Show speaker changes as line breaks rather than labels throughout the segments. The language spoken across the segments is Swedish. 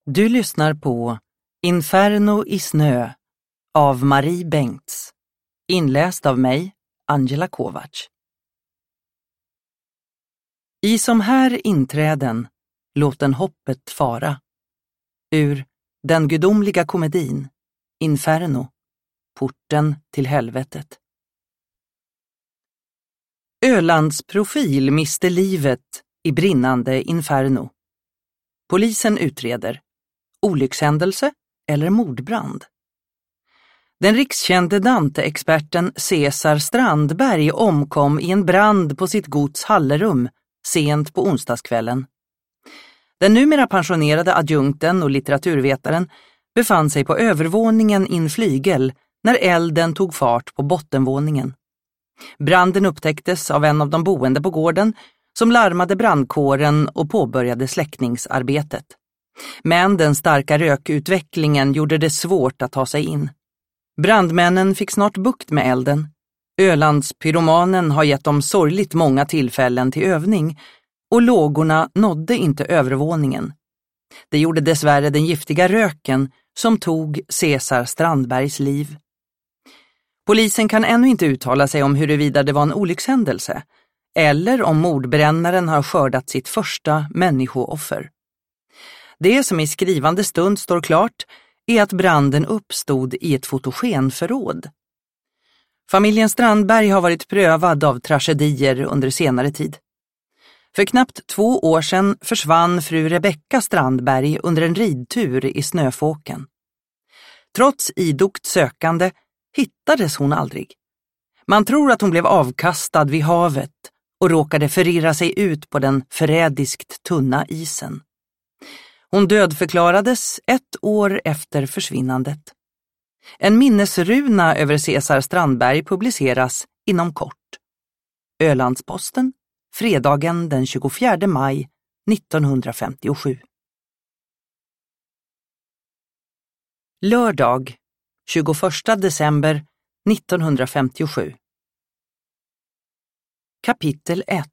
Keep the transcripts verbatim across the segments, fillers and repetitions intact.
Du lyssnar på Inferno i snö av Marie Bengts, inläst av mig, Angela Kovacs. I som här inträden, låten hoppet fara. Ur den gudomliga komedin, Inferno, porten till helvetet. Ölands profil miste livet i brinnande Inferno. Polisen utreder. Olyckshändelse eller mordbrand. Den rikskände Dante-experten Cesar Strandberg omkom i en brand på sitt gods hallerum sent på onsdagskvällen. Den numera pensionerade adjunkten och litteraturvetaren befann sig på övervåningen i en flygel när elden tog fart på bottenvåningen. Branden upptäcktes av en av de boende på gården som larmade brandkåren och påbörjade släckningsarbetet. Men den starka rökutvecklingen gjorde det svårt att ta sig in. Brandmännen fick snart bukt med elden. Ölands pyromanen har gett dem sorgligt många tillfällen till övning och lågorna nådde inte övervåningen. Det gjorde dessvärre den giftiga röken som tog Cesar Strandbergs liv. Polisen kan ännu inte uttala sig om huruvida det var en olyckshändelse eller om mordbrännaren har skördat sitt första människooffer. Det som i skrivande stund står klart är att branden uppstod i ett fotogenförråd. Familjen Strandberg har varit prövad av tragedier under senare tid. För knappt två år sedan försvann fru Rebecka Strandberg under en ridtur i Snöfåken. Trots idogt sökande hittades hon aldrig. Man tror att hon blev avkastad vid havet och råkade förirra sig ut på den förrädiskt tunna isen. Hon dödförklarades ett år efter försvinnandet. En minnesruna över Cesar Strandberg publiceras inom kort. Ölandsposten, fredagen den tjugofjärde maj nittonhundrafemtiosju. Lördag, tjugoförsta december nittonhundrafemtiosju. Kapitel ett.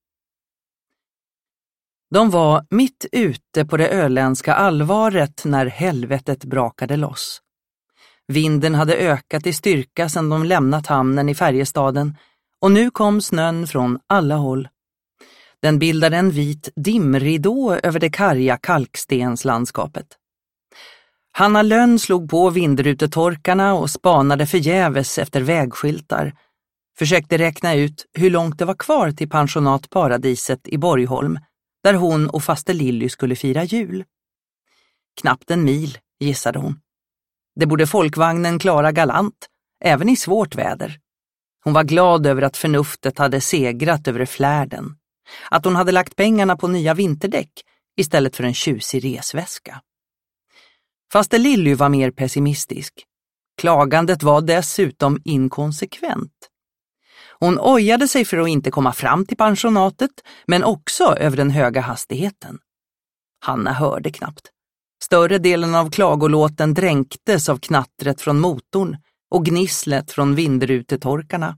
De var mitt ute på det öländska allvaret när helvetet brakade loss. Vinden hade ökat i styrka sedan de lämnat hamnen i Färjestaden och nu kom snön från alla håll. Den bildade en vit dimridå över det karga kalkstenslandskapet. Hanna Lönn slog på vindrutetorkarna och spanade förgäves efter vägskyltar. Försökte räkna ut hur långt det var kvar till pensionat Paradiset i Borgholm, där hon och faste Lilly skulle fira jul. Knappt en mil, gissade hon. Det borde folkvagnen klara galant, även i svårt väder. Hon var glad över att förnuftet hade segrat över flärden. Att hon hade lagt pengarna på nya vinterdäck istället för en tjusig resväska. Faste Lilly var mer pessimistisk. Klagandet var dessutom inkonsekvent. Hon ojade sig för att inte komma fram till pensionatet, men också över den höga hastigheten. Hanna hörde knappt. Större delen av klagolåten dränktes av knattret från motorn och gnisslet från vindrutetorkarna.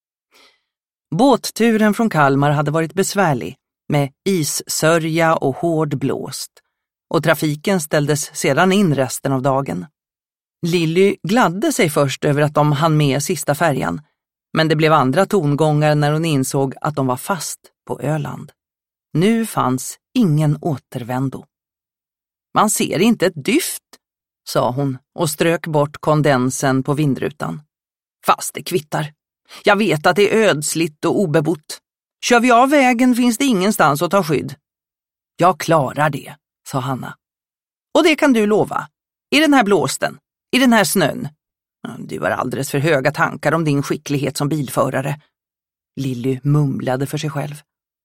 Båtturen från Kalmar hade varit besvärlig, med issörja och hård blåst, och trafiken ställdes sedan in resten av dagen. Lilly gladde sig först över att de hann med sista färjan, men det blev andra tongångar när hon insåg att de var fast på Öland. Nu fanns ingen återvändo. Man ser inte ett dyft, sa hon och strök bort kondensen på vindrutan. Fast det kvittar. Jag vet att det är ödsligt och obebott. Kör vi av vägen finns det ingenstans att ta skydd. Jag klarar det, sa Hanna. Och det kan du lova. I den här blåsten, i den här snön. Du har alldeles för höga tankar om din skicklighet som bilförare. Lilly mumlade för sig själv.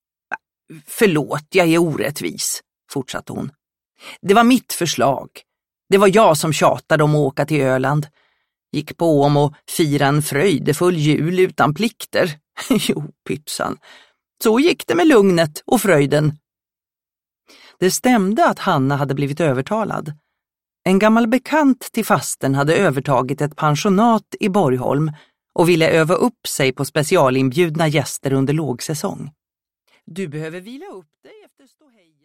Förlåt, jag är orättvis, fortsatte hon. Det var mitt förslag. Det var jag som tjatade om att åka till Öland. Gick på om att fira en fröjdefull jul utan plikter. Jo, pytsan. Så gick det med lugnet och fröjden. Det stämde att Hanna hade blivit övertalad. En gammal bekant till fasten hade övertagit ett pensionat i Borgholm och ville öva upp sig på specialinbjudna gäster under lågsäsong. Du behöver vila upp dig efter ståhej.